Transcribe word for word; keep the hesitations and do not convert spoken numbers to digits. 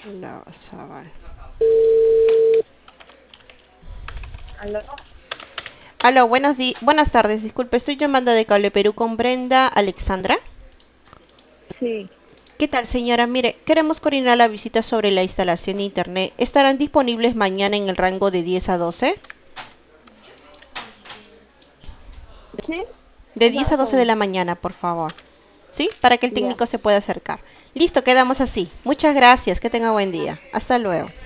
La Zaval. ¿Aló? Aló, buenos di- buenas tardes. Disculpe, estoy llamando de Cable Perú con Brenda Alexandra. Sí, ¿Qué tal, señora? Mire, queremos coordinar la visita sobre la instalación de internet. ¿Estarán disponibles mañana en el rango de diez a doce? sí, De esa, diez a esa doce de la voz. mañana, por favor. ¿Sí? Para que el Ya. técnico se pueda acercar. Listo, quedamos así. Muchas gracias. Que tenga buen día. Hasta luego.